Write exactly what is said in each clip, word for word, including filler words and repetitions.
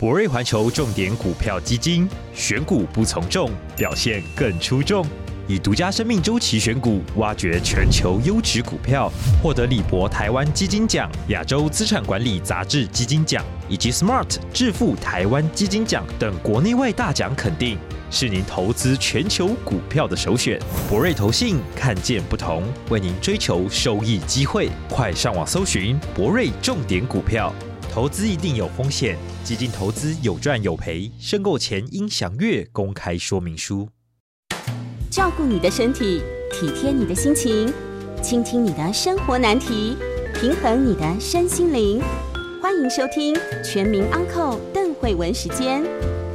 博瑞环球重点股票基金，选股不从众，表现更出众。以独家生命周期选股，挖掘全球优质股票，获得李博台湾基金奖、亚洲资产管理杂志基金奖以及 Smart 致富台湾基金奖等国内外大奖肯定，是您投资全球股票的首选。博瑞投信看见不同，为您追求收益机会。快上网搜寻博瑞重点股票。投资一定有风险，基金投资有赚有赔，申购前应详阅公开说明书。 照顾你的身体，体贴你的心情，倾听你的生活难题，平衡你的身心灵。欢迎收听全民安扣邓惠文时间。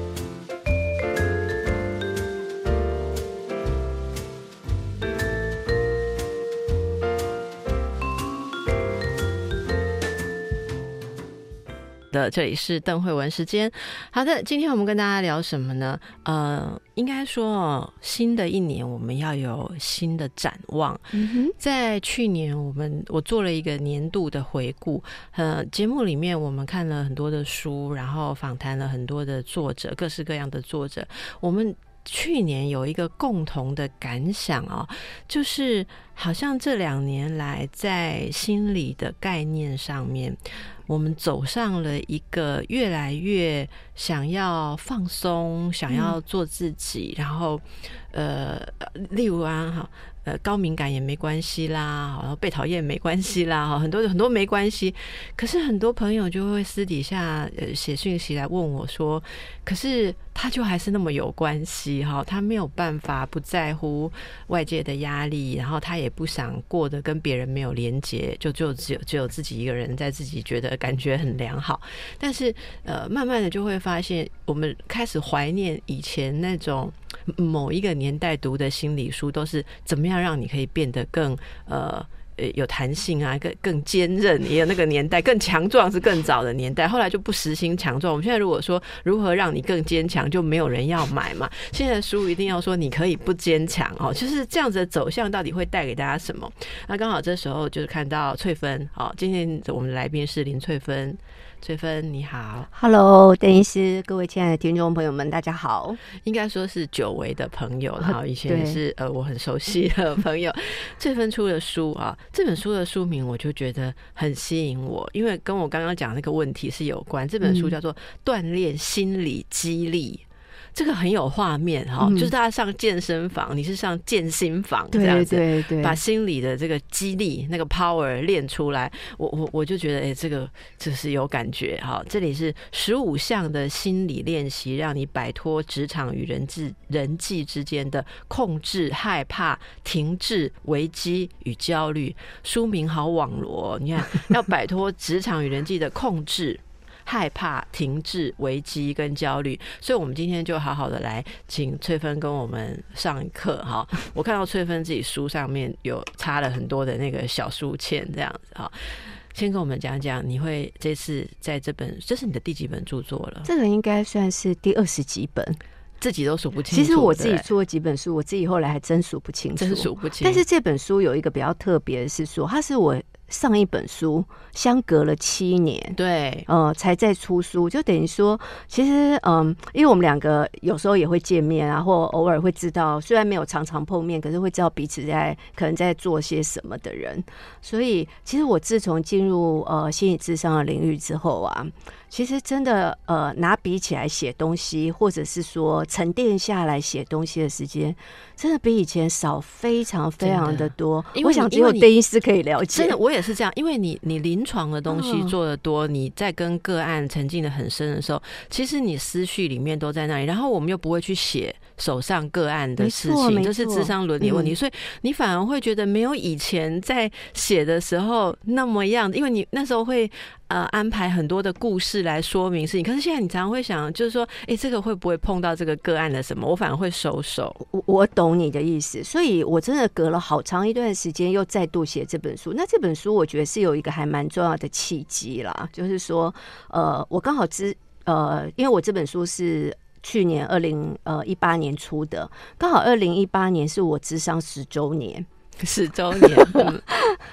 的，这里是邓惠文时间。好的，今天我们跟大家聊什么呢？呃，应该说新的一年我们要有新的展望。嗯、在去年我们我做了一个年度的回顾，呃，节目里面我们看了很多的书，然后访谈了很多的作者，各式各样的作者。我们去年有一个共同的感想哦，就是好像这两年来在心理的概念上面，我们走上了一个越来越想要放松，想要做自己，嗯、然后呃，例如啊，哈。呃，高敏感也没关系啦，然后被讨厌没关系啦，很多很多没关系。可是很多朋友就会私底下呃写讯息来问我说，可是他就还是那么有关系哈，他没有办法不在乎外界的压力，然后他也不想过得跟别人没有连结，就就只有只有自己一个人在自己觉得感觉很良好。但是呃，慢慢的就会发现，我们开始怀念以前那种某一个年代读的心理书，都是怎么样让你可以变得更呃有弹性啊，更更坚韧，也有那个年代更强壮是更早的年代，后来就不实行强壮。我们现在如果说如何让你更坚强，就没有人要买嘛。现在的书一定要说你可以不坚强哦，就是这样子的走向到底会带给大家什么？那刚好这时候就是看到翠芬，好，今天我们的来宾是林翠芬。翠芬你好。 Hello 邓医师，各位亲爱的听众朋友们大家好。 应该说是久违的朋友，然后以前也是呃我很熟悉的朋友。翠芬出的书啊，这本书的书名我就觉得很吸引我，因为跟我刚刚讲那个问题是有关。这本书叫做《锻炼心理激励》，这个很有画面哈、嗯，就是大家上健身房，你是上健心房这样子， 对对对， 把心理的这个激励那个 power 练出来。我我我就觉得，哎、欸，这个这是有感觉哈。这里是十五项的心理练习，让你摆脱职场与人际人际之间的控制、害怕、停滞、危机与焦虑。书名好网罗，你看要摆脱职场与人际的控制。害怕、停滞、危机跟焦虑，所以我们今天就好好的来请翠芬跟我们上课哈。我看到翠芬自己书上面有插了很多的那个小书签，这样子哈。先跟我们讲讲，你会这次在这本，这是你的第几本著作了？ 这个应该算是第二十几本。 自己都数不清楚。 其实我自己做了几本书，我自己后来还真数不清楚， 真数不清。 但是这本书有一个比较特别的是说，它是我上一本书相隔了七年， 对， 呃，才再出书，就等于说，其实，嗯，因为我们两个有时候也会见面啊，或偶尔会知道，虽然没有常常碰面，可是会知道彼此在可能在做些什么的人。所以，其实我自从进入呃心理咨商的领域之后啊。其实真的，呃，拿笔起来写东西，或者是说沉淀下来写东西的时间，真的比以前少非常非常的多。我想只有邓医师可以了解。 真的，我也是这样，因为你你临床的东西做得多，嗯、你在跟个案沉浸的很深的时候，其实你思绪里面都在那里，然后我们又不会去写手上个案的事情，这是咨商伦理问题、嗯，所以你反而会觉得没有以前在写的时候那么样，因为你那时候会。呃，安排很多的故事来说明事情，可是现在你常常会想，就是说，哎、欸，这个会不会碰到这个个案的什么？我反而会收手。 我我懂你的意思，所以我真的隔了好长一段时间，又再度写这本书。那这本书我觉得是有一个还蛮重要的契机啦，就是说，呃，我刚好知呃，因为我这本书是去年二零呃一八年出的，刚好二零一八年是我咨商十周年。 十周年，嗯、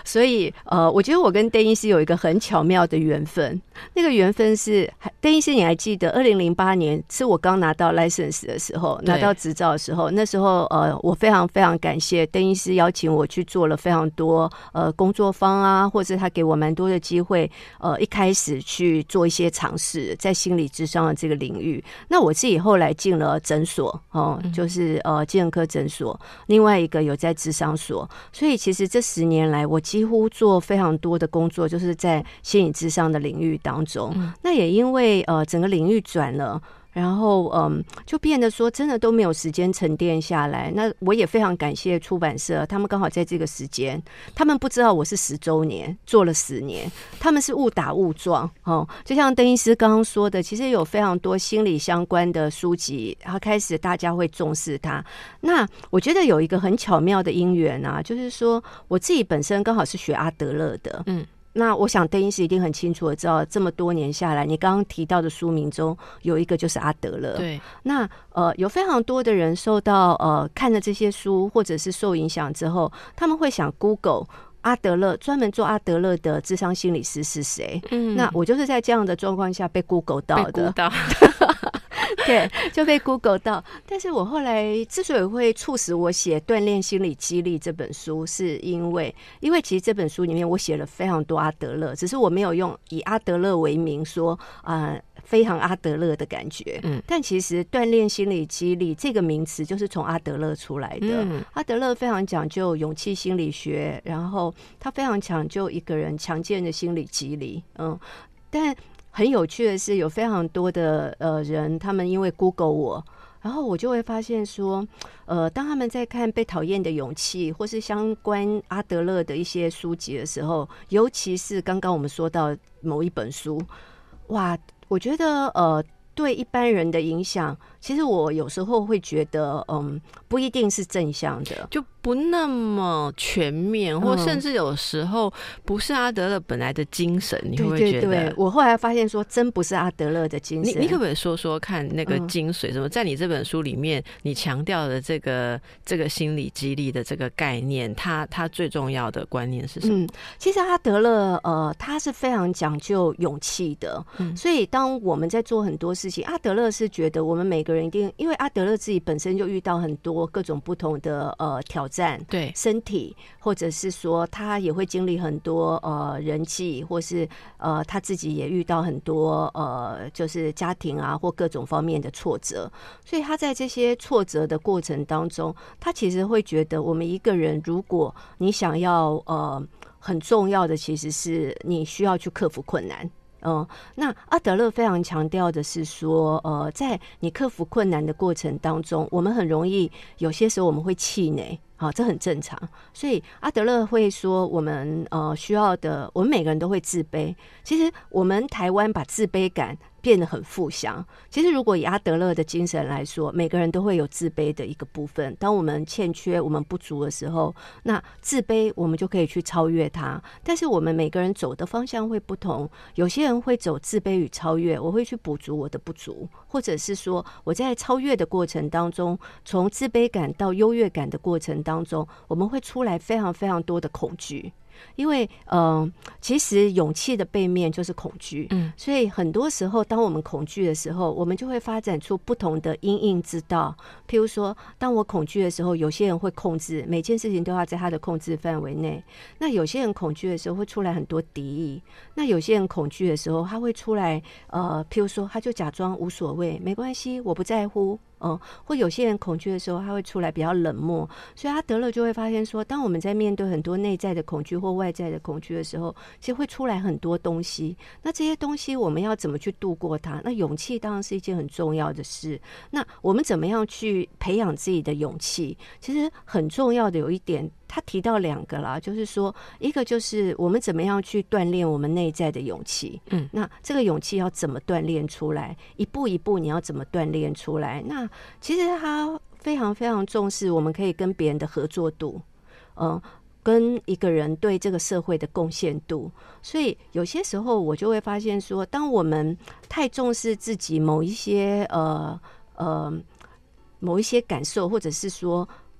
所以呃，我觉得我跟邓医师有一个很巧妙的缘分。那个缘分是，邓医师你还记得，二零零八年是我刚拿到 license 的时候，拿到执照的时候，那时候呃，我非常非常感谢邓医师邀请我去做了非常多呃工作坊啊，或者他给我蛮多的机会，呃，一开始去做一些尝试在心理咨商的这个领域。那我自己后来进了诊所哦、呃，就是呃精神科诊所，另外一个有在咨商所，所以其实这十年来，我几乎做非常多的工作，就是在心理咨商的领域当中。嗯、那也因为呃整个领域转了。然后，嗯，就变得说，真的都没有时间沉淀下来。那我也非常感谢出版社，他们刚好在这个时间，他们不知道我是十周年，做了十年，他们是误打误撞哦。就像邓医师刚刚说的，其实有非常多心理相关的书籍，然后开始大家会重视它。那我觉得有一个很巧妙的因缘啊，就是说我自己本身刚好是学阿德勒的，嗯。那我想邓医师一定很清楚的知道，这么多年下来，你刚刚提到的书名中有一个就是阿德勒。 对， 那呃有非常多的人受到呃看了这些书或者是受影响之后，他们会想 Google 阿德勒，专门做阿德勒的諮商心理师是谁？嗯，那我就是在这样的状况下被 Google 到的。 被 Google 到对，就被 Google 到。但是我后来之所以会促使我写《锻炼心理肌力》这本书，是因为，因为其实这本书里面我写了非常多阿德勒，只是我没有用以阿德勒为名说啊、呃、非常阿德勒的感觉。嗯，但其实锻炼心理肌力这个名词就是从阿德勒出来的。嗯，阿德勒非常讲究勇气心理学，然后他非常讲究一个人强健的心理肌力。嗯，但很有趣的是，有非常多的呃人，他们因为 Google 我，然后我就会发现说，呃，当他们在看《被讨厌的勇气》或是相关阿德勒的一些书籍的时候，尤其是刚刚我们说到某一本书，哇，我觉得呃，对一般人的影响，其实我有时候会觉得，嗯，不一定是正向的， 就不那么全面，或甚至有时候不是阿德勒本来的精神，嗯、你会不会觉得？ 对对对，我后来发现说，真不是阿德勒的精神。 你你可不可以说说看那个精髓？什么？在你这本书里面，你强调的这个这个心理激励的这个概念，它它最重要的观念是什么？嗯， 其实阿德勒呃，他是非常讲究勇气的，嗯，所以当我们在做很多事情，阿德勒是觉得我们每个人一定，因为阿德勒自己本身就遇到很多各种不同的呃挑战。 对身体，或者是说他也会经历很多呃人际，或是呃他自己也遇到很多呃就是家庭啊或各种方面的挫折，所以他在这些挫折的过程当中，他其实会觉得我们一个人，如果你想要呃很重要的，其实是你需要去克服困难。嗯，那阿德勒非常强调的是说，呃，在你克服困难的过程当中，我们很容易有些时候我们会气馁，好，这很正常。所以阿德勒会说，我们呃需要的，我们每个人都会自卑。其实我们台湾把自卑感变得很负向。其实如果以阿德勒的精神来说，每个人都会有自卑的一个部分。当我们欠缺、我们不足的时候，那自卑我们就可以去超越它。但是我们每个人走的方向会不同，有些人会走自卑与超越，我会去补足我的不足，或者是说我在超越的过程当中，从自卑感到优越感的过程当中，我们会出来非常非常多的恐惧。因为呃，其实勇气的背面就是恐惧，嗯，所以很多时候，当我们恐惧的时候，我们就会发展出不同的因应之道。譬如说，当我恐惧的时候，有些人会控制每件事情都要在他的控制范围内；那有些人恐惧的时候会出来很多敌意；那有些人恐惧的时候，他会出来呃，譬如说，他就假装无所谓，没关系，我不在乎。嗯，或有些人恐惧的时候，他会出来比较冷漠，所以阿德勒就会发现说，当我们在面对很多内在的恐惧或外在的恐惧的时候，其实会出来很多东西。那这些东西我们要怎么去度过它？那勇气当然是一件很重要的事。那我们怎么样去培养自己的勇气？其实很重要的有一点，他提到两个啦，就是说，一个就是我们怎么样去锻炼我们内在的勇气，嗯，那这个勇气要怎么锻炼出来？一步一步你要怎么锻炼出来？那其实他非常非常重视我们可以跟别人的合作度，嗯、呃，跟一个人对这个社会的贡献度。所以有些时候我就会发现说，当我们太重视自己某一些呃呃某一些感受，或者是说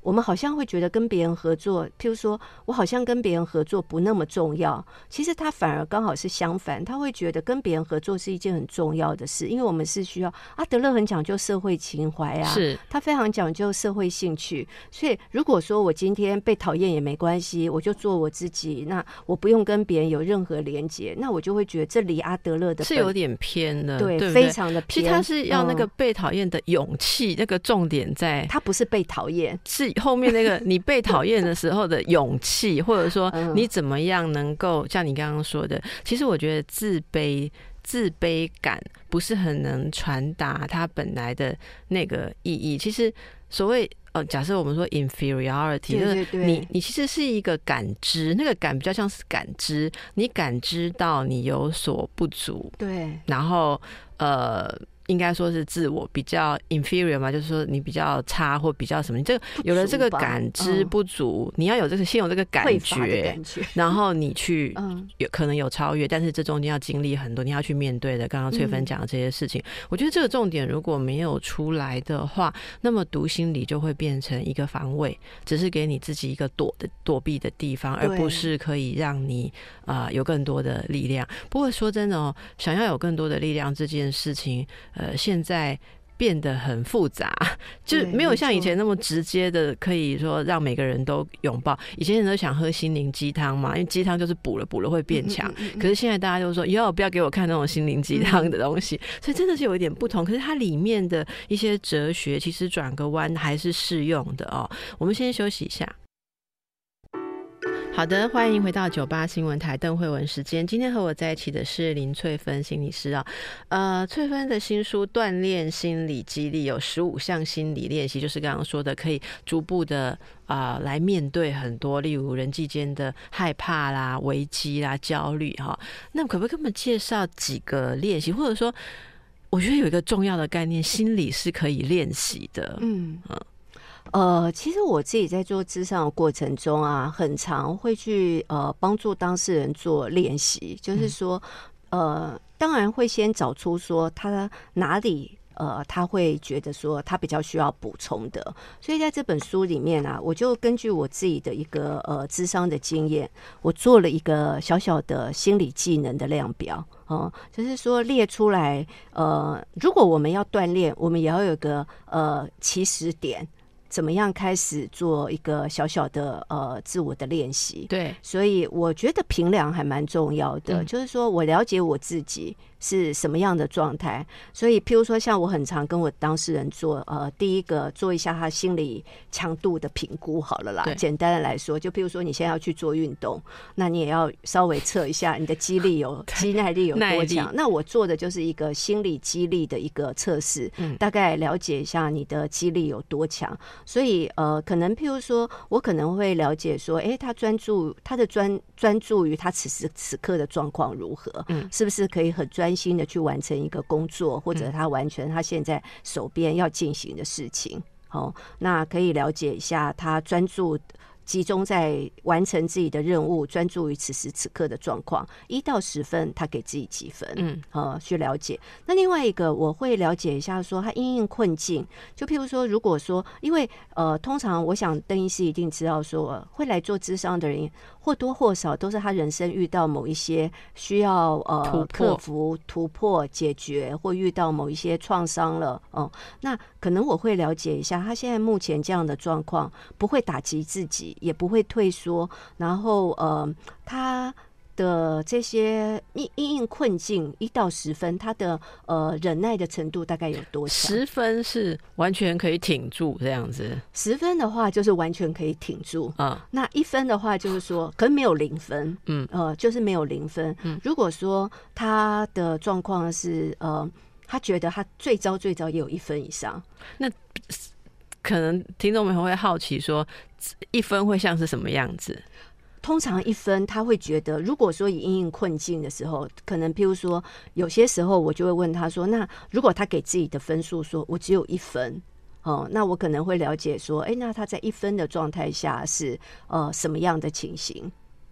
我们好像会觉得跟别人合作，譬如说我好像跟别人合作不那么重要，其实他反而刚好是相反，他会觉得跟别人合作是一件很重要的事，因为我们是需要阿德勒很讲究社会情怀啊， 是他非常讲究社会兴趣，所以如果说我今天被讨厌也没关系，我就做我自己，那我不用跟别人有任何连结，那我就会觉得这离阿德勒的是有点偏的， 对， 对不对？ 非常的偏。 其实他是要那个被讨厌的勇气，嗯、那个重点在他不是被讨厌， 是后面那个你被讨厌的时候的勇气，或者说你怎么样能够像你刚刚说的，其实我觉得自卑。自卑感不是很能传达它本来的那个意义。其实所谓呃，假设我们说 inferiority， 对对对， 你你其实是一个感知，那个感比较像是感知，你感知到你有所不足， 对， 然后呃。应该说是自我比较 inferior 嘛，就是说你比较差或比较什么，你这个有了这个感知不足，嗯、你要有这个先有这个感觉， 感觉然后你去有可能有超越，但是这中间要经历很多，你要去面对的。刚刚翠芬讲的这些事情，嗯、我觉得这个重点如果没有出来的话，那么读心理就会变成一个防卫，只是给你自己一个躲的躲避的地方，而不是可以让你啊、呃、有更多的力量。不过说真的哦，想要有更多的力量这件事情。呃，现在变得很复杂，就没有像以前那么直接的，可以说让每个人都拥抱。以前人都想喝心灵鸡汤嘛，因为鸡汤就是补了补了会变强。嗯嗯嗯、可是现在大家就说，以后不要给我看那种心灵鸡汤的东西，嗯、所以真的是有一点不同。可是它里面的一些哲学，其实转个弯还是适用的哦。我们先休息一下。好的，欢迎回到九八新闻台邓慧文时间。今天和我在一起的是林翠芬心理师啊。呃，翠芬的新书《锻炼心理肌力》有十五项心理练习，就是刚刚说的，可以逐步的啊、呃、来面对很多，例如人际间的害怕啦、危机啦、焦虑哈。那可不可以跟我们介绍几个练习，或者说，我觉得有一个重要的概念，心理是可以练习的。嗯嗯。 呃，其实我自己在做諮商的过程中啊，很常会去呃帮助当事人做练习，就是说，呃，当然会先找出说他哪里呃他会觉得说他比较需要补充的，所以在这本书里面啊，我就根据我自己的一个呃諮商的经验，我做了一个小小的心理技能的量表。哦、嗯，就是说列出来，呃，如果我们要锻炼，我们也要有一个呃起始点。怎么样开始做一个小小的呃自我的练习？ 对， 所以我觉得评量还蛮重要的， 嗯、 就是说我了解我自己是什么样的状态。所以譬如说像我很常跟我当事人做呃第一个做一下他心理强度的评估好了啦，简单的来说，就譬如说你现在要去做运动，那你也要稍微测一下你的肌力有肌耐力有多强。那我做的就是一个心理肌力的一个测试，嗯、大概了解一下你的肌力有多强。所以呃，可能譬如说我可能会了解说，哎，他专注他的专专注于他此时此刻的状况如何，嗯，是不是可以很专心的去完成一个工作，或者他完全他现在手边要进行的事情。好、哦，那可以了解一下他专注集中在完成自己的任务，专注于此时此刻的状况，一到十分，他给自己几分？嗯，呃，去了解。那另外一个，我会了解一下说，他因应困境，就譬如说，如果说，因为呃，通常我想邓医师一定知道说，呃、会来做諮商的人，或多或少都是他人生遇到某一些需要呃克服、突破、解决，或遇到某一些创伤了，哦、呃，那可能我会了解一下，他现在目前这样的状况，不会打击自己。也不会退缩，然后呃，他的这些因应困境一到十分，他的呃忍耐的程度大概有多强？ 十分是完全可以挺住这样子。 十分的话就是完全可以挺住啊、嗯。那一分的话就是说，可能没有零分，嗯，呃，就是没有零分。嗯，如果说他的状况是呃，他觉得他最糟最糟也有一分以上， 那。可能听众们会好奇说，一分会像是什么样子？ 通常一分他会觉得，如果说以因应困境的时候，可能譬如说有些时候我就会问他说，那如果他给自己的分数说我只有一分，哦，那我可能会了解说，哎，那他在一分的状态下是呃什么样的情形？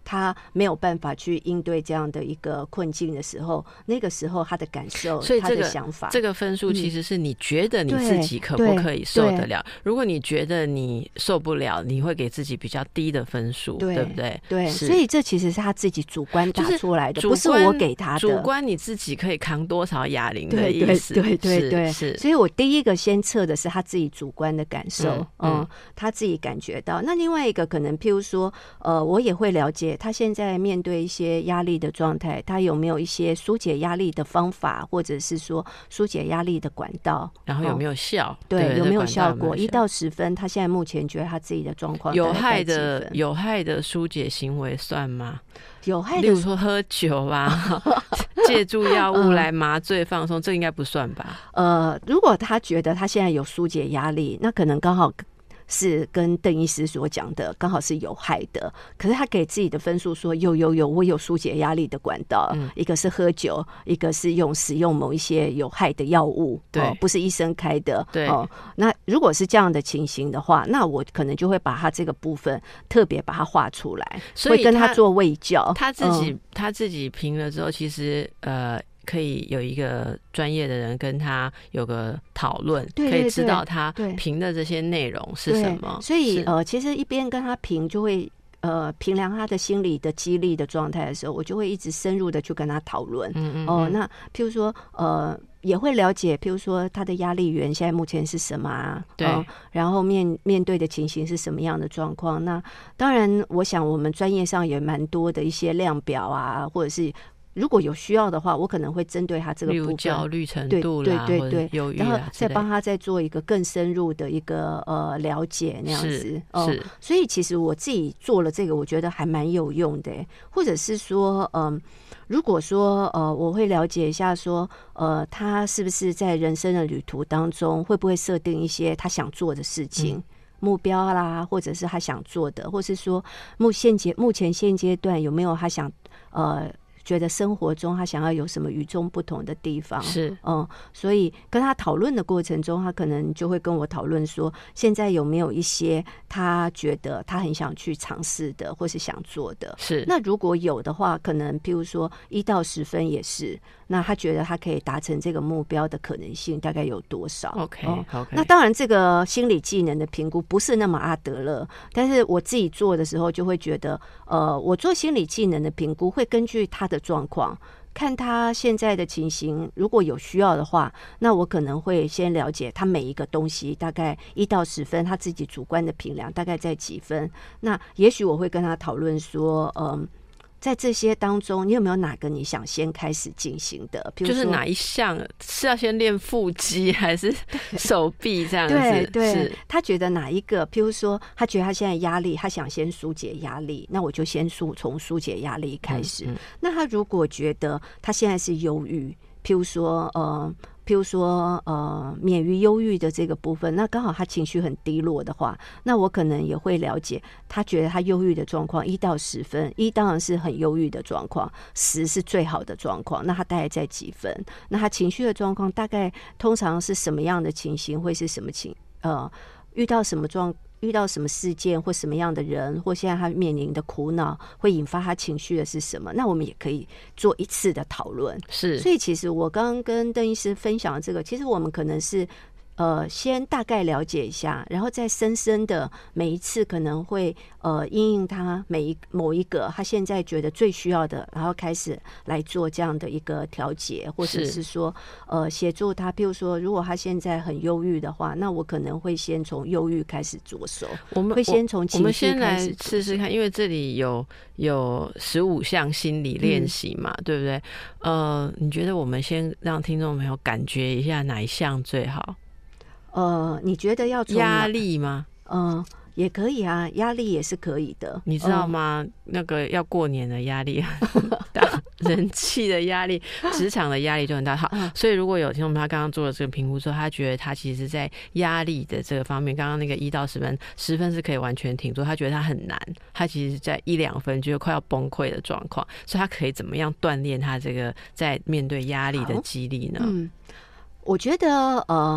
他没有办法去应对这样的一个困境的时候，那个时候他的感受， 所以这个他的想法， 这个分数其实是你觉得你自己可不可以受得了。如果你觉得你受不了，你会给自己比较低的分数， 对, 对不对？ 对，所以这其实是他自己主观打出来的，就是、不是我给他的。 主观你自己可以扛多少哑铃的意思， 对对对对对。 是， 所以我第一个先测的是他自己主观的感受，嗯，嗯他自己感觉到。那另外一个可能，譬如说，呃，我也会了解他现在面对一些压力的状态，他有没有一些疏解压力的方法，或者是说疏解压力的管道， 然后有没有效？ 嗯、对， 对， 有没有效果？一到十分，他现在目前觉得他自己的状况有害的有害的疏解行为算吗？ 有害的， 例如说喝酒啊，借助药物来麻醉放松，这应该不算吧？ 呃，如果他觉得他现在有疏解压力，那可能刚好是跟邓医师所讲的刚好是有害的，可是他给自己的分数说有有有我有疏解压力的管道、嗯、一个是喝酒，一个是用使用某一些有害的药物，对、哦，不是医生开的， 对、 哦、那如果是这样的情形的话，那我可能就会把他这个部分特别把它画出来， 所以会跟他做卫教， 他自己、嗯、他自己评了之后，其实呃可以有一个专业的人跟他有个讨论， 对对对， 可以知道他评的这些内容是什么。 所以呃，其实一边跟他评，就会呃评量他的心理的激励的状态的时候，我就会一直深入的去跟他讨论。嗯嗯哦、呃，那譬如说呃。也会了解，譬如说他的压力源现在目前是什么啊？ 对、 呃，然后面面对的情形是什么样的状况？那当然，我想我们专业上也蛮多的一些量表啊，或者是如果有需要的话，我可能会针对他这个部分， 例如焦虑程度啦， 对对对对， 忧郁啊， 然后再帮他再做一个更深入的一个呃了解那样子。 是、 呃、 是， 所以其实我自己做了这个，我觉得还蛮有用的，或者是说，嗯、呃。如果说呃，我会了解一下说，呃，他是不是在人生的旅途当中，会不会设定一些他想做的事情、嗯、目标啦，或者是他想做的，或是说目现阶目前现阶段有没有他想呃。觉得生活中他想要有什么与众不同的地方， 是嗯，所以跟他讨论的过程中，他可能就会跟我讨论说，现在有没有一些他觉得他很想去尝试的，或是想做的。 是， 那如果有的话，可能譬如说一到十分也是，那他觉得他可以达成这个目标的可能性大概有多少 ？OK， 嗯、 OK。 那当然，这个心理技能的评估不是那么阿德勒，但是我自己做的时候就会觉得，呃，我做心理技能的评估会根据他的的状况，看他现在的情形，如果有需要的话，那我可能会先了解他每一个东西大概一到十分，他自己主观的评量大概在几分。那也许我会跟他讨论说，嗯。在这些当中，你有没有哪个你想先开始进行的？比如说就是哪一项是要先练腹肌还是手臂这样子？ 对对，他觉得哪一个？譬如说，他觉得他现在压力，他想先疏解压力，那我就先疏从疏解压力开始。嗯嗯、那他如果觉得他现在是忧郁，譬如说，呃。譬如说，呃，免于忧郁的这个部分，那刚好他情绪很低落的话，那我可能也会了解他觉得他忧郁的状况一到十分，一当然是很忧郁的状况，十是最好的状况，那他大概在几分？那他情绪的状况大概通常是什么样的情形？会是什么情？呃，遇到什么状？遇到什么事件或什么样的人，或现在他面临的苦恼会引发他情绪的是什么？那我们也可以做一次的讨论。 是， 所以其实我刚刚跟邓医师分享的这个，其实我们可能是呃先大概了解一下，然后再深深的每一次可能会呃因应他每一某一个他现在觉得最需要的，然后开始来做这样的一个调节，或者是说呃协助他。譬如说，如果他现在很忧郁的话，那我可能会先从忧郁开始着手。 我们会先从情绪开始试试看，因为这里有有十五项心理练习嘛，嗯、对不对？呃，你觉得我们先让听众朋友感觉一下哪一项最好？ 呃，你觉得要从压力吗？ 嗯、呃，也可以啊，压力也是可以的。 你知道吗？嗯、那个要过年的压力很大，人气的压力，职场的压力就很大。好，所以如果有听众他刚刚做了这个评估之后，他觉得他其实在压力的这个方面，刚刚那个一到十分，十分是可以完全挺住，他觉得他很难，他其实在一两分觉得快要崩溃的状况，所以他可以怎么样锻炼他这个在面对压力的肌力呢？ 嗯，我觉得呃。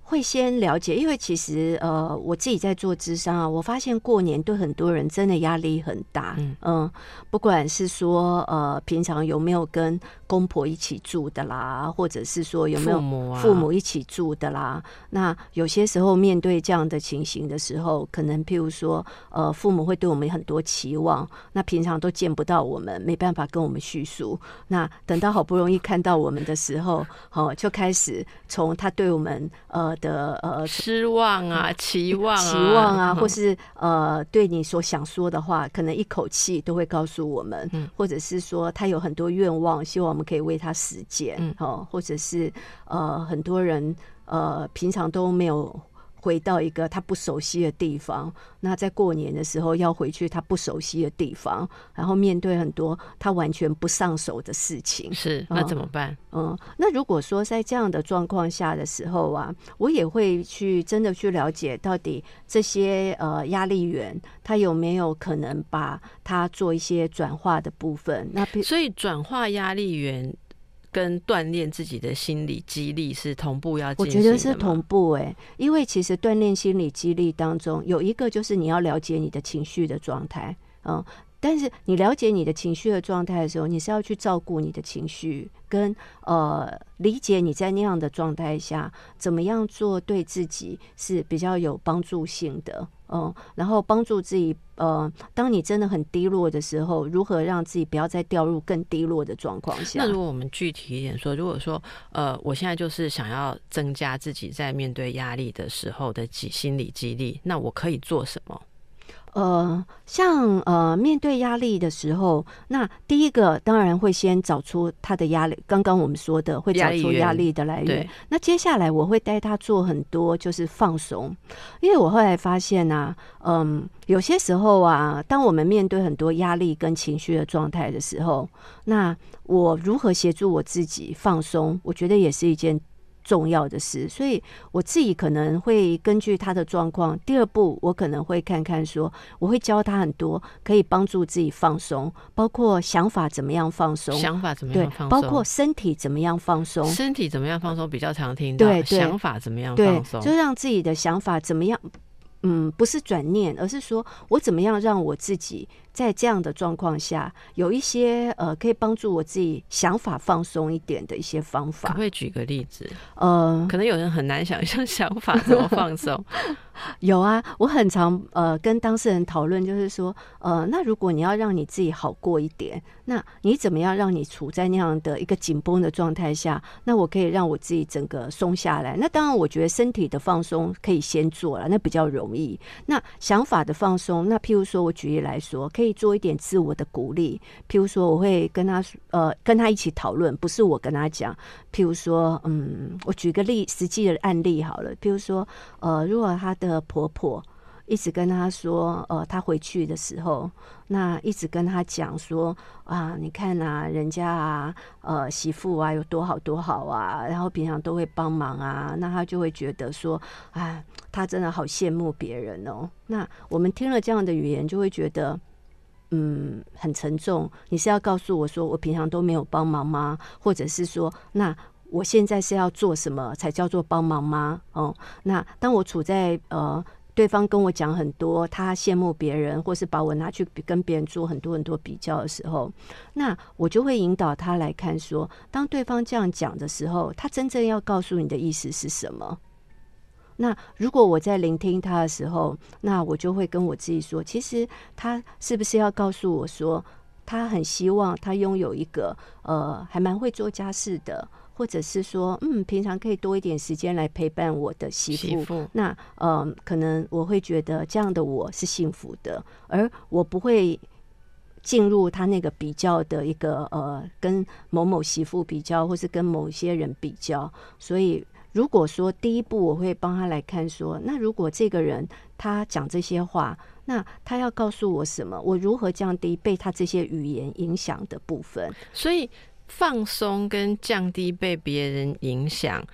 会先了解，因为其实呃，我自己在做諮商啊，我发现过年对很多人真的压力很大。嗯、呃，不管是说呃，平常有没有跟公婆一起住的啦，或者是说有没有父母一起住的啦，啊、那有些时候面对这样的情形的时候，可能譬如说呃，父母会对我们很多期望，那平常都见不到我们，没办法跟我们叙述。那等到好不容易看到我们的时候，哦，就开始从他对我们呃。的呃失望啊，期望啊， 期望啊，或是呃对你所想说的话，可能一口气都会告诉我们，嗯、或者是说他有很多愿望，希望我们可以为他实践，嗯、哦，或者是呃很多人呃平常都没有回到一个他不熟悉的地方，那在过年的时候要回去他不熟悉的地方，然后面对很多他完全不上手的事情， 是那怎么办？ 嗯，嗯那如果说在这样的状况下的时候啊，我也会去真的去了解到底这些呃压力源他有没有可能把它做一些转化的部分。那所以转化压力源跟锻炼自己的心理肌力是同步要进行的吗？ 我觉得是同步哎、欸，因为其实锻炼心理肌力当中有一个就是你要了解你的情绪的状态，嗯，但是你了解你的情绪的状态的时候，你是要去照顾你的情绪，跟呃理解你在那样的状态下怎么样做对自己是比较有帮助性的。嗯，然后帮助自己，呃，当你真的很低落的时候，如何让自己不要再掉入更低落的状况下？ 那如果我们具体一点说，如果说，呃，我现在就是想要增加自己在面对压力的时候的心理肌力，那我可以做什么？ 呃，像呃面对压力的时候，那第一个当然会先找出他的压力，刚刚我们说的会找出压力的来源。那接下来我会带他做很多就是放松，因为我后来发现啊，嗯，有些时候啊，当我们面对很多压力跟情绪的状态的时候，那我如何协助我自己放松，我觉得也是一件重要的事，所以我自己可能会根据他的状况，第二步我可能会看看说，我会教他很多可以帮助自己放松，包括想法怎么样放松， 想法怎么样放松， 包括身体怎么样放松， 身体怎么样放松比较常听到，对对，想法怎么样放松， 就让自己的想法怎么样。嗯，不是转念，而是说我怎么样让我自己在这样的状况下有一些呃可以帮助我自己想法放松一点的一些方法。 可不可以举个例子？ 呃， 可能有人很难想象想法怎么放松。 有啊，我很常呃跟当事人讨论，就是说呃，那如果你要让你自己好过一点，那你怎么样让你处在那样的一个紧绷的状态下？那我可以让我自己整个松下来。那当然，我觉得身体的放松可以先做了，那比较容易。那想法的放松，那譬如说我举例来说，可以做一点自我的鼓励。譬如说，我会跟他呃跟他一起讨论，不是我跟他讲。譬如说，嗯，我举个例实际的案例好了。譬如说，呃，如果他的婆婆一直跟他说，呃，他回去的时候，那一直跟他讲说啊，你看啊，人家啊，呃，媳妇啊有多好多好啊，然后平常都会帮忙啊，那他就会觉得说，啊，他真的好羡慕别人哦。那我们听了这样的语言，就会觉得，嗯，很沉重。你是要告诉我说，我平常都没有帮忙吗？或者是说，那我现在是要做什么才叫做帮忙吗？哦，那当我处在呃。对方跟我讲很多他羡慕别人，或是把我拿去跟别人做很多很多比较的时候，那我就会引导他来看说，当对方这样讲的时候，他真正要告诉你的意思是什么。那如果我在聆听他的时候，那我就会跟我自己说，其实他是不是要告诉我说，他很希望他拥有一个呃还蛮会做家事的，或者是说，嗯，平常可以多一点时间来陪伴我的媳妇。媳妇那呃，可能我会觉得这样的我是幸福的，而我不会进入他那个比较的一个呃，跟某某媳妇比较，或是跟某些人比较。所以，如果说第一步我会帮他来看说，那如果这个人他讲这些话，那他要告诉我什么？我如何降低被他这些语言影响的部分？ 所以。放松跟降低被别人影响，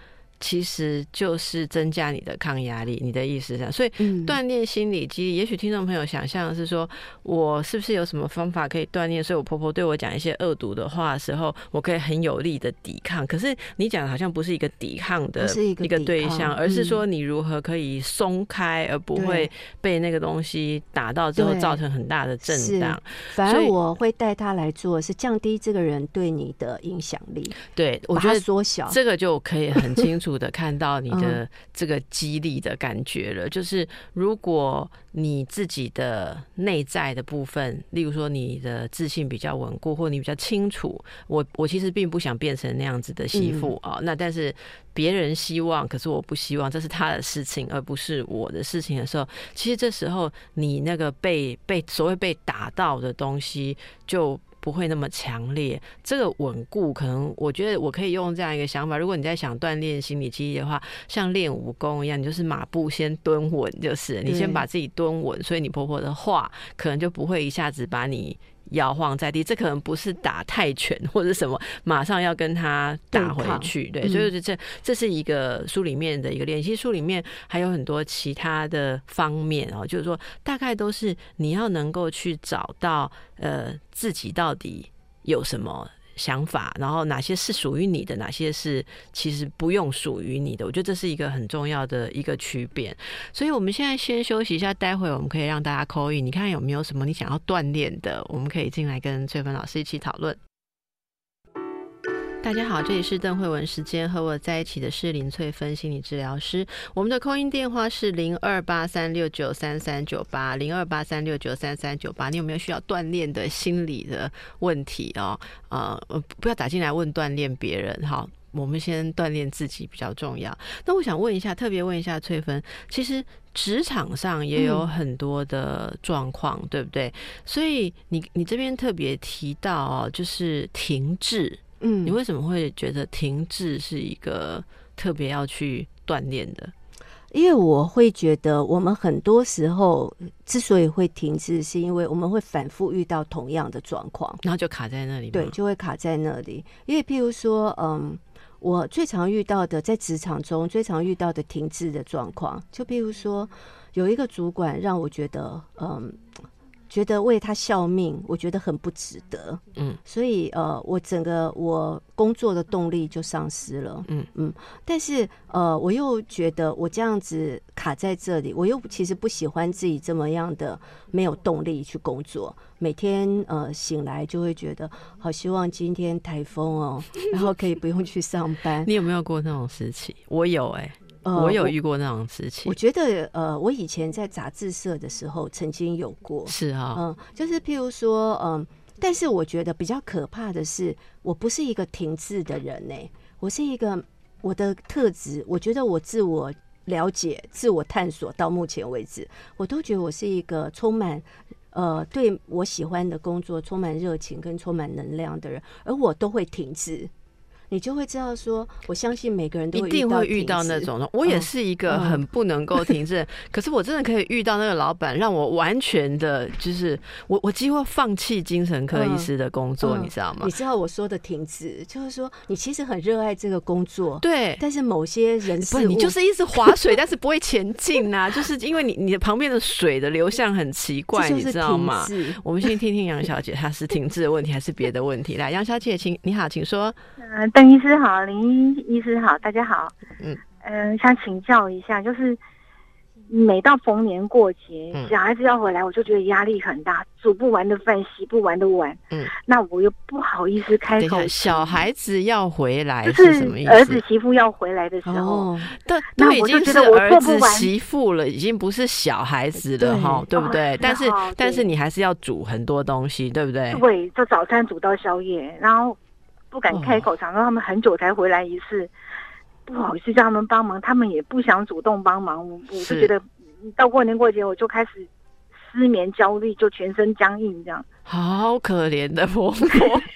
其实就是增加你的抗压力，你的意思上，所以锻炼心理肌力，也许听众朋友想象的是说，我是不是有什么方法可以锻炼？所以我婆婆对我讲一些恶毒的话的时候，我可以很有力的抵抗。可是你讲的好像不是一个抵抗的一个对象，而是说你如何可以松开，而不会被那个东西打到之后造成很大的震荡。 反而我会带他来做，是降低这个人对你的影响力。 对，我觉得缩小这个就可以很清楚的看到你的这个激励的感觉了。就是如果你自己的内在的部分，例如说你的自信比较稳固，或你比较清楚，我我其实并不想变成那样子的媳妇啊、嗯哦。那但是别人希望，可是我不希望，这是他的事情，而不是我的事情的时候，其实这时候你那个被被所谓被打到的东西就不会那么强烈。这个稳固，可能我觉得我可以用这样一个想法，如果你在想锻炼心理肌力的话，像练武功一样，你就是马步先蹲稳，就是你先把自己蹲稳，所以你婆婆的话可能就不会一下子把你摇晃在地。这可能不是打泰拳或者什么马上要跟他打回去，对，所以这这是一个书里面的一个练习。书里面还有很多其他的方面哦，就是说大概都是你要能够去找到呃自己到底有什么想法，然后哪些是属于你的，哪些是其实不用属于你的。我觉得这是一个很重要的一个区别。所以我们现在先休息一下，待会我们可以让大家 call in， 你看有没有什么你想要锻炼的，我们可以进来跟翠芬老师一起讨论。大家好，这里是邓慧文时间，和我在一起的是林翠芬心理治疗师。我们的 call in 电话是零二八三六九三三九八 零二八三六九三三九八。你有没有需要锻炼的心理的问题哦？呃，不要打进来问锻炼别人哈，我们先锻炼自己比较重要。那我想问一下，特别问一下翠芬，其实职场上也有很多的状况、嗯、对不对？所以你你这边特别提到哦，就是停滞。嗯，你为什么会觉得停滞是一个特别要去锻炼的？ 因为我会觉得我们很多时候之所以会停滞，是因为我们会反复遇到同样的状况， 然后就卡在那里。 对，就会卡在那里。因为譬如说嗯，我最常遇到的在职场中最常遇到的停滞的状况，就譬如说有一个主管让我觉得嗯觉得为他效命，我觉得很不值得，嗯，所以呃，我整个我工作的动力就丧失了，嗯嗯。但是呃，我又觉得我这样子卡在这里，我又其实不喜欢自己这么样的没有动力去工作，每天呃醒来就会觉得好希望今天台风哦，然后可以不用去上班。 你有没有过那种时期？我有哎、欸。呃、我有遇过那种事情。 我觉得呃，我以前在杂志社的时候曾经有过， 是啊、哦， 嗯，就是譬如说，嗯，但是我觉得比较可怕的是，我不是一个停滞的人呢、欸，我是一个我的特质，我觉得我自我了解、自我探索到目前为止，我都觉得我是一个充满呃对我喜欢的工作充满热情跟充满能量的人，而我都会停滞。你就会知道说，我相信每个人都会一定会遇到那种。我也是一个很不能够停滞、嗯嗯、可是我真的可以遇到那个老板，让我完全的就是我我几乎放弃精神科医师的工作、嗯、你知道吗？ 你知道我说的停滞就是说你其实很热爱这个工作， 对， 但是某些人事物不，你就是一直划水但是不会前进啊就是因为你你的旁边的水的流向很奇怪，你知道吗？我们先听听杨小姐她是停滞的问题还是别的问题。来，杨小姐请你好，请说。 呃邓医师好，林医师好，大家好。嗯，呃，想请教一下，就是每到逢年过节，嗯、小孩子要回来，我就觉得压力很大，煮不完的饭，洗不完的碗。嗯，那我又不好意思开口。 小孩子要回来是什么意思？ 儿子媳妇要回来的时候， 哦、都都已经是儿子媳妇了，已经不是小孩子了哈，对不对？哦、但是但是你还是要煮很多东西，对不对？ 对，就早餐煮到宵夜，然后。不敢开口，想说他们很久才回来一次，不好意思叫他们帮忙，他们也不想主动帮忙。我我就觉得到过年过节我就开始失眠焦虑，就全身僵硬这样。 好可怜的婆婆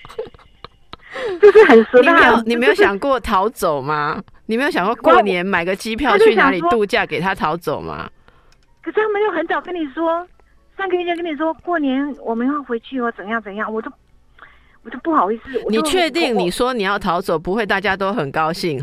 就是很实在。 你没有你没有想过逃走吗？你没有想过过年买个机票去哪里度假给他逃走吗？ 可是他们又很早跟你说，三个月前跟你说过年我们要回去哦，怎样怎样，我就我就不好意思。 你确定你说你要逃走不会大家都很高兴齁？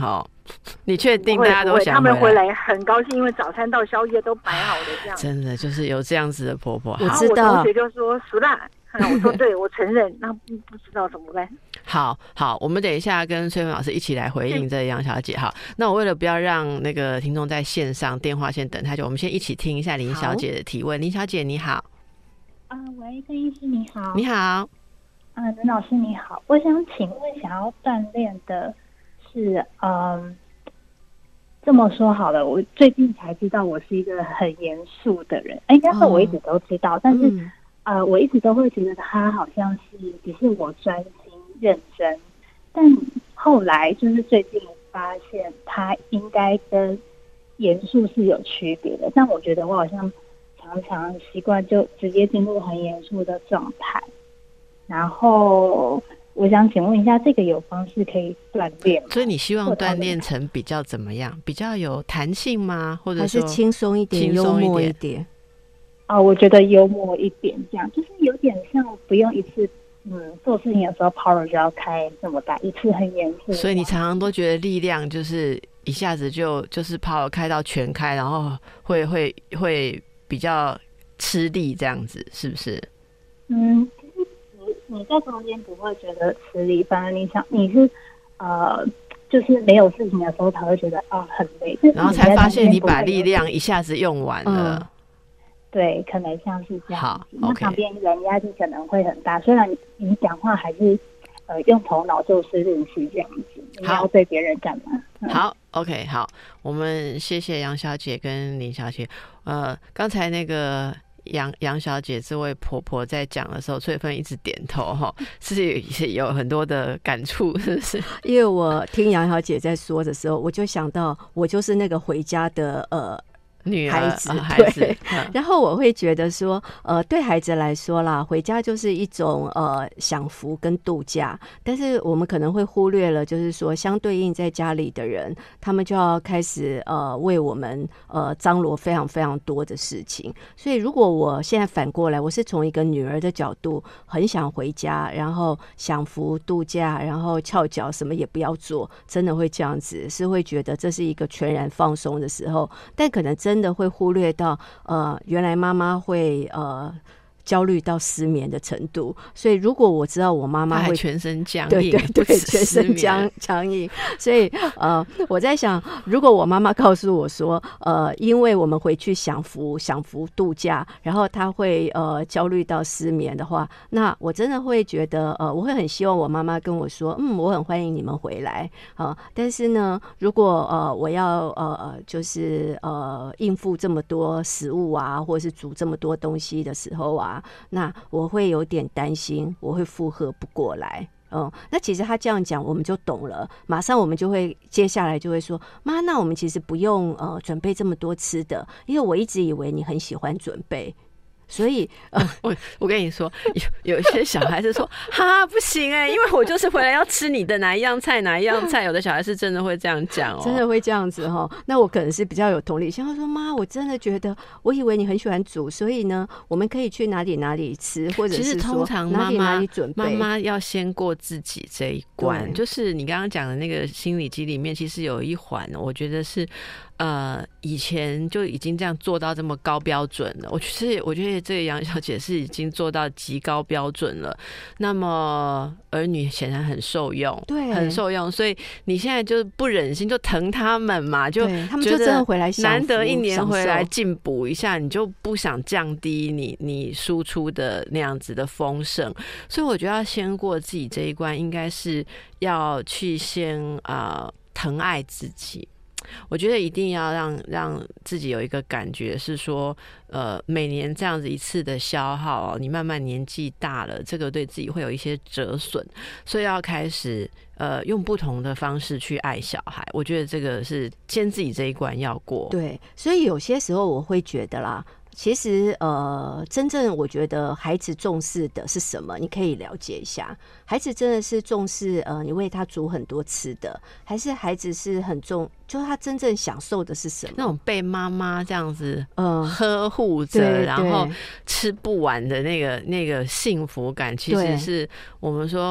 你确定大家都想他们回来很高兴，因为早餐到宵夜都摆好的这样。 真的就是有这样子的婆婆。 我知道， 我同学就说熟啦，我说对，我承认，那不不知道怎么办。 好好，我们等一下跟翠芬老师一起来回应这杨小姐。好，那我为了不要让那个听众在线上电话线等太久，我们先一起听一下林小姐的提问。林小姐你好。 啊、呃，喂，邓医师你好。 你好。啊、 呃，林老师你好，我想请问，想要锻炼的是，嗯，这么说好了，我最近才知道我是一个很严肃的人，应该说我一直都知道，哦、但是、嗯、呃，我一直都会觉得他好像是只是我专心认真，但后来就是最近发现他应该跟严肃是有区别的，但我觉得我好像常常习惯就直接进入很严肃的状态，然后我想请问一下，这个有方式可以锻炼吗？ 所以你希望锻炼成比较怎么样？比较有弹性吗？或者还是轻松一点、幽默一点？ 啊、呃，我觉得幽默一点，这样就是有点像不用一次。嗯，做事情的时候 power 就要开这么大，一次很严肃。 所以你常常都觉得力量就是一下子就就是 power 开到全开，然后会会会比较吃力，这样子是不是？ 嗯，其实你你在中间不会觉得吃力，反而你想你是呃，就是没有事情的时候才会觉得啊很累， 然后才发现你把力量一下子用完了。嗯， 对，可能像是这样。 好， 那旁边人压力可能会很大，虽然你讲话还是呃用头脑就事论事这样子，你要对别人干嘛？ 嗯、好 ，OK， 好，我们谢谢杨小姐跟林小姐。呃，刚才那个杨杨小姐这位婆婆在讲的时候，翠芬一直点头哈，是有很多的感触，是不是？ 因为我听杨小姐在说的时候，我就想到我就是那个回家的呃。 女儿孩子， 呃、孩子对、嗯，然后我会觉得说，呃，对孩子来说啦，回家就是一种呃享福跟度假，但是我们可能会忽略了，就是说，相对应在家里的人，他们就要开始呃为我们呃张罗非常非常多的事情。所以，如果我现在反过来，我是从一个女儿的角度，很想回家，然后享福度假，然后翘脚什么也不要做，真的会这样子，是会觉得这是一个全然放松的时候，但可能真。真的会忽略到，呃，原来妈妈会呃焦虑到失眠的程度，所以如果我知道我妈妈会全身僵硬， 对对对，全身僵僵硬，所以呃，我在想，如果我妈妈告诉我说，呃，因为我们回去享福享福度假，然后她会呃焦虑到失眠的话，那我真的会觉得，呃，我会很希望我妈妈跟我说，嗯，我很欢迎你们回来啊、呃。但是呢，如果呃我要呃就是呃应付这么多食物啊，或者是煮这么多东西的时候啊。那我会有点担心，我会负荷不过来。嗯，那其实他这样讲，我们就懂了。马上我们就会接下来就会说，妈，那我们其实不用呃准备这么多吃的，因为我一直以为你很喜欢准备。所以，呃， 我我跟你说，有有些小孩子说，哈，不行哎、欸，因为我就是回来要吃你的哪一样菜，哪一样菜。有的小孩是真的会这样讲哦， 真的会这样子哈。那我可能是比较有同理心，他说，妈，我真的觉得，我以为你很喜欢煮，所以呢，我们可以去哪里哪里吃，或者是说哪里哪里准备。 妈妈要先过自己这一关，就是你刚刚讲的那个心理机里面，其实有一环，我觉得是。呃，以前就已经这样做到这么高标准了，我觉得，我觉得这个杨小姐是已经做到极高标准了。那么儿女显然很受用， 对， 很受用，所以你现在就不忍心，就疼他们嘛，就他们就真的回来， 难得一年回来进补一下，你就不想降低你你输出的那样子的丰盛，所以我觉得要先过自己这一关，应该是要去先啊、呃、疼爱自己。我觉得一定要让让自己有一个感觉是说，呃，每年这样子一次的消耗、哦，你慢慢年纪大了，这个对自己会有一些折损，所以要开始呃用不同的方式去爱小孩。我觉得这个是先自己这一关要过。 对，所以有些时候我会觉得啦。其实，呃，真正我觉得孩子重视的是什么？你可以了解一下。孩子真的是重视，呃，你为他煮很多吃的，还是孩子是很重，就是他真正享受的是什么？ 那种被妈妈这样子， 嗯， 呵护着，然后吃不完的那个那个幸福感，其实是我们说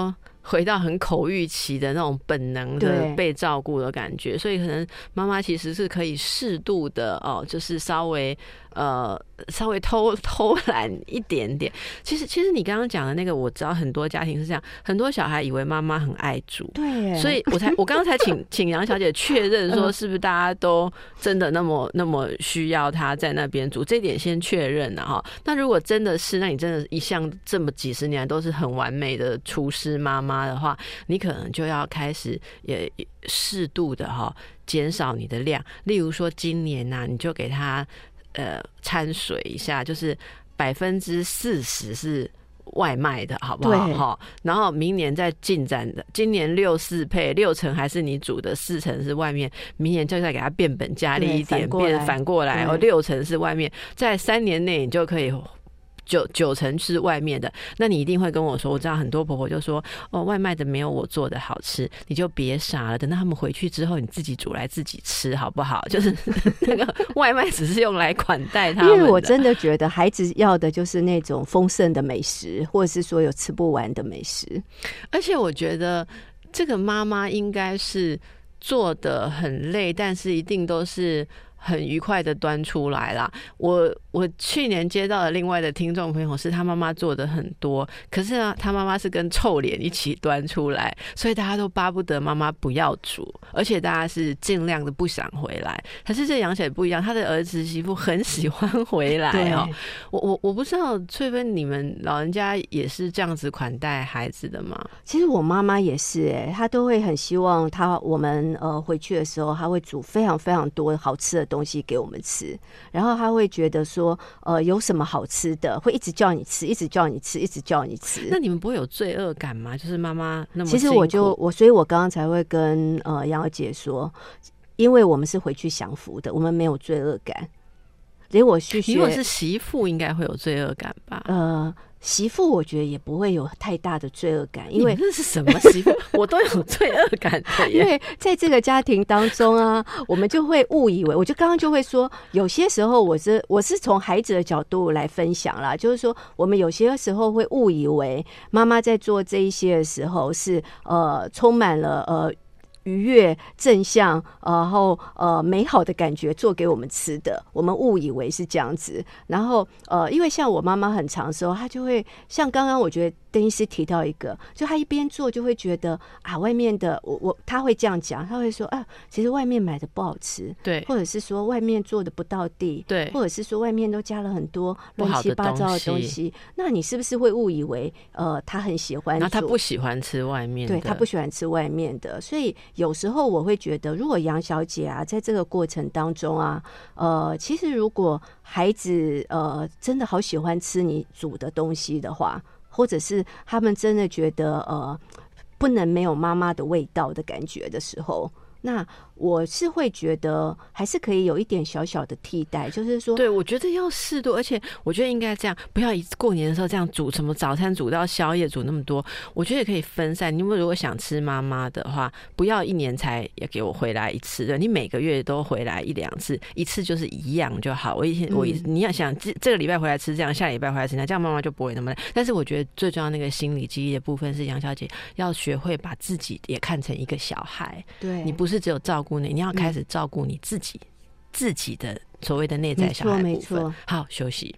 回到很口欲期的那种本能的被照顾的感觉，所以可能妈妈其实是可以适度的哦，就是稍微呃稍微偷偷懒一点点。其实其实你刚刚讲的那个，我知道很多家庭是这样，很多小孩以为妈妈很爱煮， 对， 所以我才我刚刚才请请杨小姐确认说，是不是大家都真的那么那么需要她在那边煮，这点先确认了哈。那如果真的是，那你真的一向这么几十年都是很完美的厨师妈妈的话，你可能就要开始也适度的哈减少你的量。例如说今年啊，你就给她呃掺水一下，就是百分之四十是外卖的，好不好？然后明年再进展的，今年六四配，六成还是你煮的，四成是外面。明年就再给它变本加厉一点，变反过来，哦，六成是外面，在三年内你就可以。九九成是外面的，那你一定会跟我说，我知道很多婆婆就说哦，外卖的没有我做的好吃，你就别傻了，等到他们回去之后，你自己煮来自己吃好不好？就是那个外卖只是用来款待他们的。 因为我真的觉得孩子要的就是那种丰盛的美食，或者是说有吃不完的美食。 而且我觉得这个妈妈应该是做得很累，但是一定都是很愉快的端出来啦。我我去年接到的另外的听众朋友是他妈妈做的很多，可是呢他妈妈是跟臭脸一起端出来，所以大家都巴不得妈妈不要煮，而且大家是尽量的不想回来。可是这杨姐不一样，她的儿子媳妇很喜欢回来哦。我我我不知道翠芬你们老人家也是这样子款待孩子的吗？ 其实我妈妈也是哎、欸，她都会很希望她我们呃回去的时候，她会煮非常非常多好吃的东西给我们吃，然后她会觉得说呃有什么好吃的，会一直叫你吃，一直叫你吃，一直叫你吃。 那你们不会有罪恶感吗？就是妈妈那么辛苦。 其实我就我，所以我刚刚才会跟呃杨儿姐说，因为我们是回去享福的，我们没有罪恶感。连我去学， 如果是媳妇应该会有罪恶感吧？ 呃。媳妇我觉得也不会有太大的罪恶感，因为这是什么媳妇我都有罪恶感的耶。 因为在这个家庭当中啊，我们就会误以为，我就刚刚就会说，有些时候我是我是从孩子的角度来分享啦，就是说我们有些时候会误以为妈妈在做这一些的时候是呃充满了呃愉悦、正向，然后呃美好的感觉做给我们吃的，我们误以为是这样子。然后呃，因为像我妈妈很常的时候，她就会像刚刚我觉得邓医师提到一个，就她一边做就会觉得啊，外面的我我她会这样讲，她会说啊，其实外面买的不好吃， 对， 或者是说外面做的不到地， 对， 或者是说外面都加了很多乱七八糟的东西，那你是不是会误以为呃她很喜欢做， 然后她不喜欢吃外面的， 对，她不喜欢吃外面的，所以。有时候我会觉得，如果杨小姐啊，在这个过程当中啊，呃，其实如果孩子呃真的好喜欢吃你煮的东西的话，或者是他们真的觉得呃不能没有妈妈的味道的感觉的时候，那我是会觉得还是可以有一点小小的替代，就是说， 对，我觉得要适度，而且我觉得应该这样，不要一过年的时候这样煮，什么早餐煮到宵夜煮那么多，我觉得也可以分散。你们如果想吃妈妈的话，不要一年才也给我回来一次，对，你每个月都回来一两次，一次就是一样就好。我以前我你要想这这个礼拜回来吃这样，下礼拜回来吃那样，这样妈妈就不会那么累。但是我觉得最重要那个心理记忆的部分是杨小姐要学会把自己也看成一个小孩， 对， 你不是只有照顾你，你要开始照顾你自己、嗯、自己的所谓的内在小孩部分。 没错，没错。 好，休息。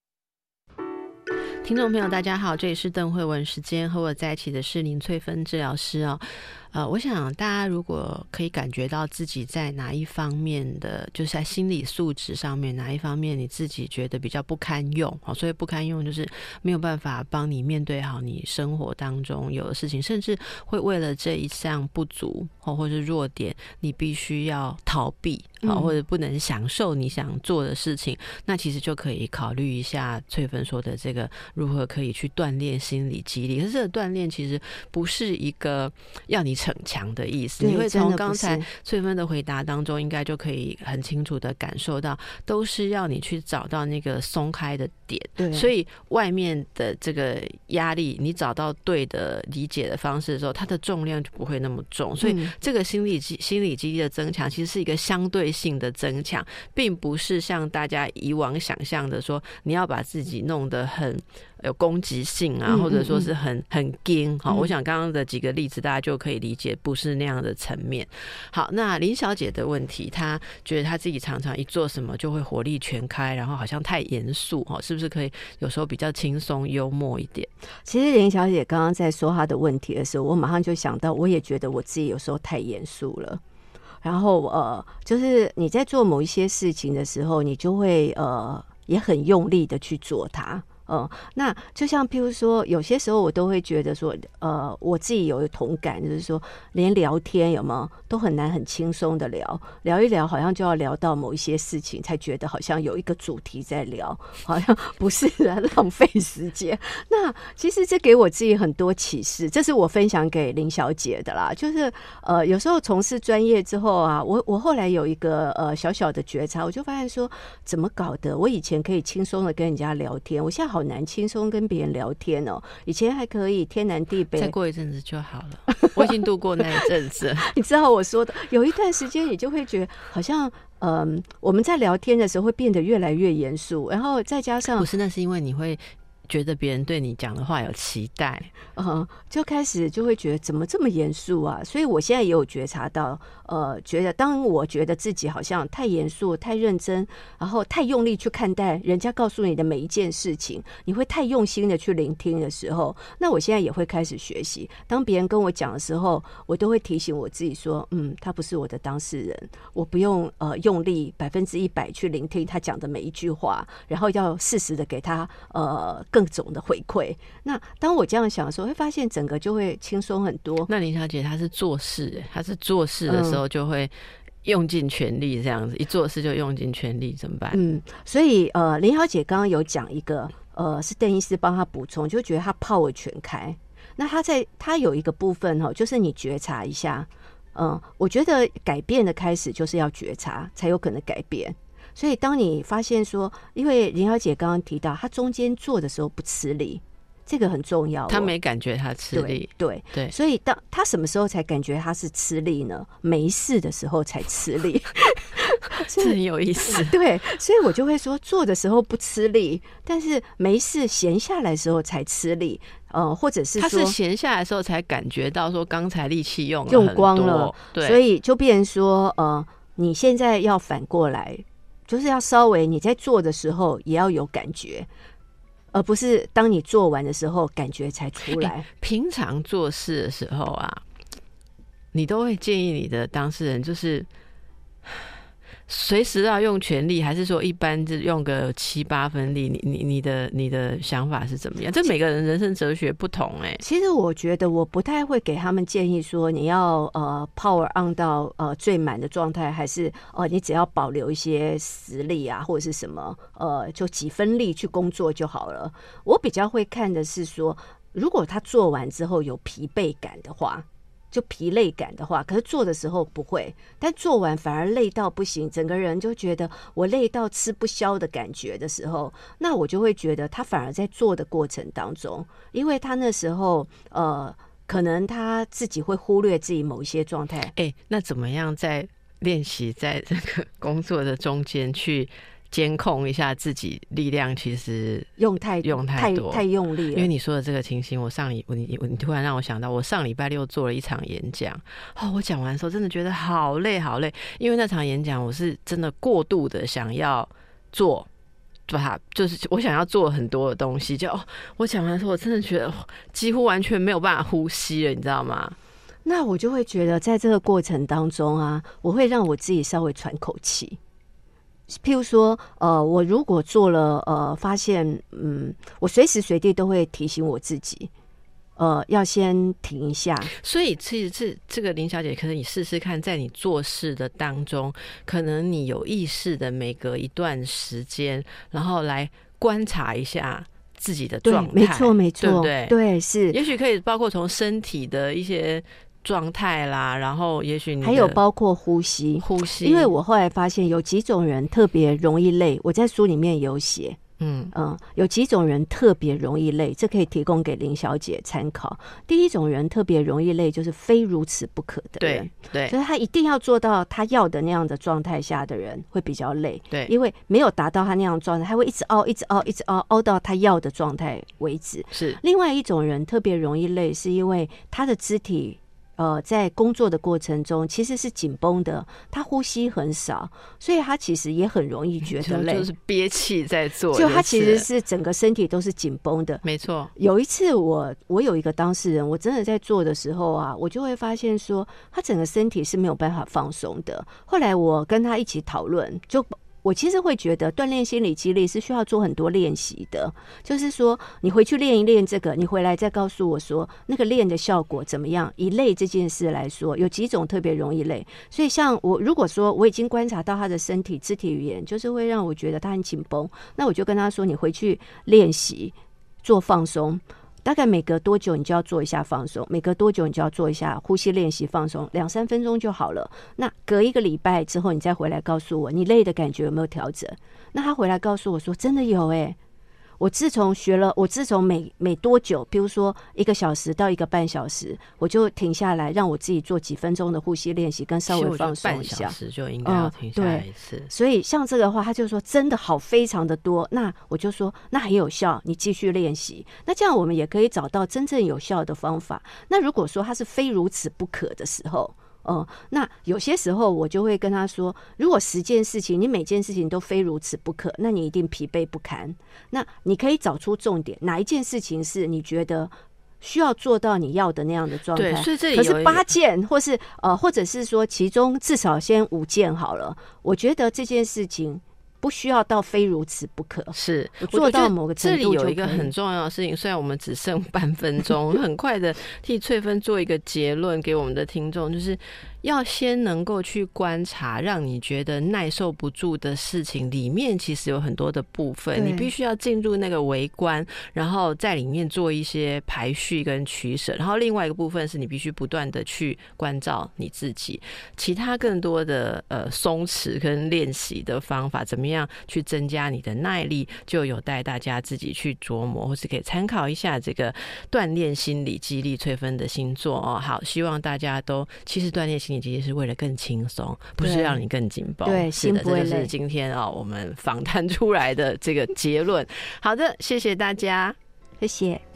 听众朋友大家好，这里是邓慧文时间，和我在一起的是林翠芬治疗师哦。呃，我想大家如果可以感觉到自己在哪一方面的，就是在心理素质上面哪一方面你自己觉得比较不堪用，好，所以不堪用就是没有办法帮你面对好你生活当中有的事情，甚至会为了这一项不足或是弱点，你必须要逃避，好，或者不能享受你想做的事情，嗯、那其实就可以考虑一下翠芬说的这个如何可以去锻炼心理肌力。可是这个锻炼其实不是一个要你逞强的意思，你会从刚才翠芬的回答当中应该就可以很清楚的感受到，都是要你去找到那个松开的点。 对， 所以外面的这个压力你找到对的理解的方式的时候，它的重量就不会那么重。所以这个心理心理肌力的增强其实是一个相对性的增强，并不是像大家以往想象的说你要把自己弄得很有攻击性啊，或者说是很很硬。好，我想刚刚的几个例子大家就可以理解，不是那样的层面。好，那林小姐的问题，她觉得她自己常常一做什么就会火力全开，然后好像太严肃，是不是可以有时候比较轻松幽默一点？ 其实林小姐刚刚在说她的问题的时候，我马上就想到，我也觉得我自己有时候太严肃了。然后呃，就是你在做某一些事情的时候，你就会呃也很用力的去做它。呃，那就像譬如说，有些时候我都会觉得说，呃，我自己有同感，就是说，连聊天有没有都很难很轻松的聊，聊一聊好像就要聊到某一些事情，才觉得好像有一个主题在聊，好像不是浪费时间。那其实这给我自己很多启示，这是我分享给林小姐的啦。就是呃，有时候从事专业之后啊，我我后来有一个呃小小的觉察，我就发现说，怎么搞的？我以前可以轻松的跟人家聊天，我现在好难轻松跟别人聊天哦。以前还可以天南地北， 再过一阵子就好了。我已经度过那一阵子。 你知道我说的，有一段时间你就会觉得好像嗯，我们在聊天的时候会变得越来越严肃，然后再加上不是，那是因为你会觉得别人对你讲的话有期待， 嗯，就开始就会觉得怎么这么严肃啊？所以我现在也有觉察到，呃，觉得当我觉得自己好像太严肃、太认真，然后太用力去看待人家告诉你的每一件事情，你会太用心的去聆听的时候，那我现在也会开始学习。当别人跟我讲的时候，我都会提醒我自己说，嗯，他不是我的当事人，我不用呃用力百分之一百去聆听他讲的每一句话，然后要适时的给他呃。各种的回馈。那当我这样想的时候，会发现整个就会轻松很多。 那林小姐她是做事，她是做事的时候就会用尽全力，这样子、嗯、一做事就用尽全力，怎么办？ 嗯，所以呃，林小姐刚刚有讲一个呃，是邓医师帮她补充，就觉得她 power 全开。那她在她有一个部分哈，就是你觉察一下，嗯，我觉得改变的开始就是要觉察，才有可能改变。所以当你发现说，因为林小姐刚刚提到她中间做的时候不吃力，这个很重要、哦、 她没感觉她吃力。 对 对, 对，所以当她什么时候才感觉她是吃力呢？没事的时候才吃力。 这很有意思。 对，所以我就会说做的时候不吃力，但是没事闲下来的时候才吃力。呃，或者是说他是闲下来的时候才感觉到说刚才力气用了用光了， 对， 所以就变成说呃，你现在要反过来，就是要稍微你在做的时候也要有感觉，而不是当你做完的时候感觉才出来、欸、 平常做事的时候啊，你都会建议你的当事人就是随时要用全力，还是说一般就用个七八分力？你你你的你的想法是怎么样？这每个人人生哲学不同哎、欸。 其实我觉得我不太会给他们建议说你要呃 power on 到呃最满的状态，还是呃你只要保留一些实力啊，或者是什么呃就几分力去工作就好了。我比较会看的是说，如果他做完之后有疲惫感的话。就疲累感的话，可是做的时候不会，但做完反而累到不行，整个人就觉得我累到吃不消的感觉的时候，那我就会觉得他反而在做的过程当中，因为他那时候呃，可能他自己会忽略自己某一些状态。 哎、欸，那怎么样在练习在这个工作的中间去监控一下自己力量，其实用太用太多太, 太用力了。 因为你说的这个情形，我上礼你你突然让我想到，我上礼拜六做了一场演讲，哦，我讲完的时候真的觉得好累好累，因为那场演讲我是真的过度的想要做，把就是我想要做很多的东西，就、哦、我讲完的时候，我真的觉得、哦、几乎完全没有办法呼吸了，你知道吗？ 那我就会觉得，在这个过程当中啊，我会让我自己稍微喘口气。譬如说，呃，我如果做了，呃，发现，嗯，我随时随地都会提醒我自己，呃，要先停一下。 所以，其实这这个林小姐，可能你试试看，在你做事的当中，可能你有意识的每隔一段时间，然后来观察一下自己的状态。 没错，没错， 对不对？ 对，是。 也许可以包括从身体的一些状态啦，然后也许你还有包括呼吸， 呼吸。 因为我后来发现有几种人特别容易累，我在书里面有写， 嗯嗯，有几种人特别容易累，这可以提供给林小姐参考。第一种人特别容易累，就是非如此不可的人， 对，对， 就是他一定要做到他要的那样的状态下的人会比较累， 对， 因为没有达到他那样的状态，他会一直凹，一直凹，一直凹，凹到他要的状态为止。 是， 另外一种人特别容易累，是因为他的肢体。呃，在工作的过程中其实是紧绷的，他呼吸很少，所以他其实也很容易觉得累， 就是憋气在做， 就他其实是整个身体都是紧绷的。 没错。 有一次我我有一个当事人，我真的在做的时候啊，我就会发现说，他整个身体是没有办法放松的。后来我跟他一起讨论，就。我其实会觉得锻炼心理肌力是需要做很多练习的，就是说你回去练一练这个，你回来再告诉我说那个练的效果怎么样。以累这件事来说，有几种特别容易累，所以像我如果说我已经观察到他的身体肢体语言就是会让我觉得他很紧绷，那我就跟他说你回去练习做放松，大概每隔多久你就要做一下放松，每隔多久你就要做一下呼吸练习放松，两三分钟就好了。那隔一个礼拜之后你再回来告诉我你累的感觉有没有调整。那他回来告诉我说真的有耶、欸我自从学了，我自从每每多久，比如说一个小时到一个半小时，我就停下来，让我自己做几分钟的呼吸练习，跟稍微放松一下。 半小时就应该要停下来一次、嗯。 所以像这个的话，他就说真的好非常的多。那我就说那很有效，你继续练习。那这样我们也可以找到真正有效的方法。那如果说他是非如此不可的时候。哦、嗯，那有些时候我就会跟他说，如果十件事情你每件事情都非如此不可，那你一定疲惫不堪。那你可以找出重点，哪一件事情是你觉得需要做到你要的那样的状态？ 对，所以这里可是八件，或是呃，或者是说其中至少先五件好了。我觉得这件事情。不需要到非如此不可， 是做到某个程度就可以。 这里有一个很重要的事情，虽然我们只剩半分钟，很快的替翠芬做一个结论给我们的听众，就是要先能够去观察，让你觉得耐受不住的事情里面其实有很多的部分，你必须要进入那个微观，然后在里面做一些排序跟取舍，然后另外一个部分是你必须不断的去关照你自己，其他更多的呃松弛跟练习的方法怎么样去增加你的耐力，就有待大家自己去琢磨，或是可以参考一下这个锻炼心理肌力翠芬的星座哦。好，希望大家都其实锻炼心理肌力是为了更轻松，不是让你更紧绷。 对， 是的， 心不会累。 这就是今天哦我们访谈出来的这个结论。好的，谢谢大家， 谢谢。